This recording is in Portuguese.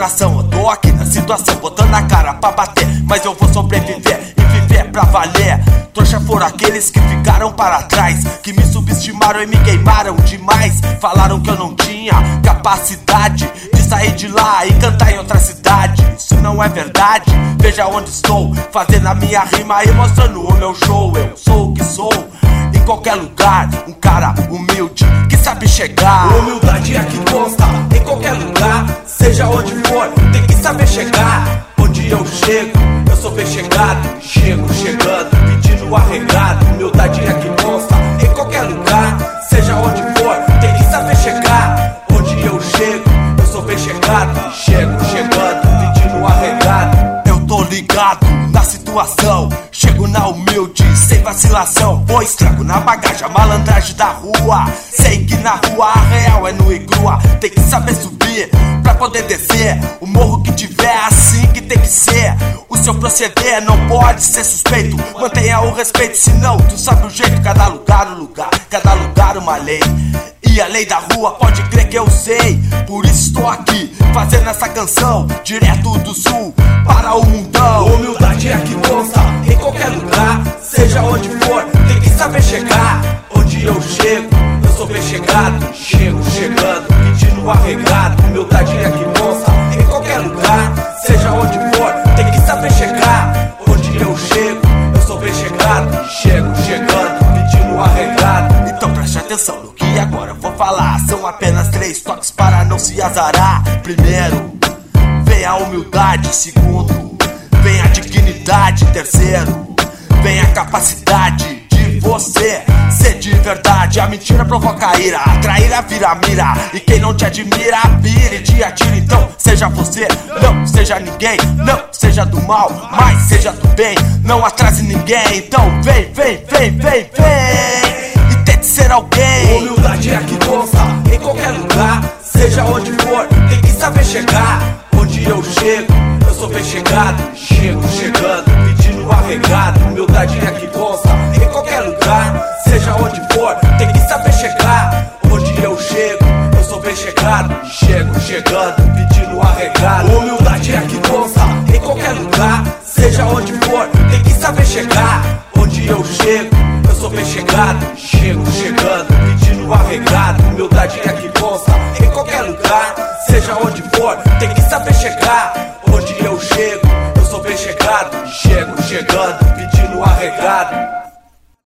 coração. Eu tô aqui na situação, botando a cara pra bater, mas eu vou sobreviver e viver pra valer. Trouxa foram aqueles que ficaram para trás, que me subestimaram e me queimaram demais. Falaram que eu não tinha capacidade de sair de lá e cantar em outra cidade. Isso não é verdade, veja onde estou, fazendo a minha rima e mostrando o meu show. Eu sou o que sou, em qualquer lugar, um cara humilde que sabe chegar. Humildade é que consta em qualquer lugar, seja onde for, tem que saber chegar. Onde eu chego, eu sou bem chegado, chego chegando, pedindo arregado. Humildade é que consta em qualquer lugar, seja onde for, tem que saber chegar. Onde eu chego, eu sou bem chegado, chego chegando, pedindo arregado. Eu tô ligado na situação, chego na humilde, sem vacilação. Pois trago na bagagem a malandragem da rua. Sei que na rua a real é nua e crua. Tem que saber subir pra poder descer. O morro que tiver assim que tem que ser. O seu proceder não pode ser suspeito. Mantenha o respeito, senão tu sabe o jeito. Cada lugar um lugar, cada lugar uma lei. E a lei da rua pode crer que eu sei. Por isso estou aqui, fazendo essa canção, direto do sul para o mundão. Humildade é que consta em qualquer lugar, seja onde for, tem que saber chegar. Onde eu chego, eu sou bem chegado, chego chegando, pedindo arregado. Humildade é que consta em qualquer lugar, seja onde for, tem que saber chegar. Onde eu chego, eu sou bem chegado, chego chegando, pedindo arregado. Então preste atenção no que agora eu vou falar. São apenas 3 toques para não se azarar. Primeiro, vem a humildade. Segundo, vem a dignidade. Terceiro, vem a capacidade de você ser de verdade. A mentira provoca a ira, a traíra vira mira. E quem não te admira, pira e te atira. Então seja você, não seja ninguém. Não seja do mal, mas seja do bem. Não atrase ninguém. Então vem, vem, vem, vem, vem. Tente ser alguém. Humildade é que consta em qualquer lugar, seja onde for, tem que saber chegar. Onde eu chego, eu sou bem chegado, chego chegando, pedindo arregado. Humildade é que consta em qualquer lugar, seja onde for, tem que saber chegar. Onde eu chego, eu sou bem chegado, chego chegando, pedindo arregado. Humildade é que consta em qualquer lugar, seja onde for, tem que saber chegar. Onde eu chego, eu sou bem chegado, chego chegando, pedindo arregado. Humildade é que consta em qualquer lugar, seja onde for, tem que saber chegar. Onde eu chego, eu sou bem chegado, chego chegando, pedindo arregado.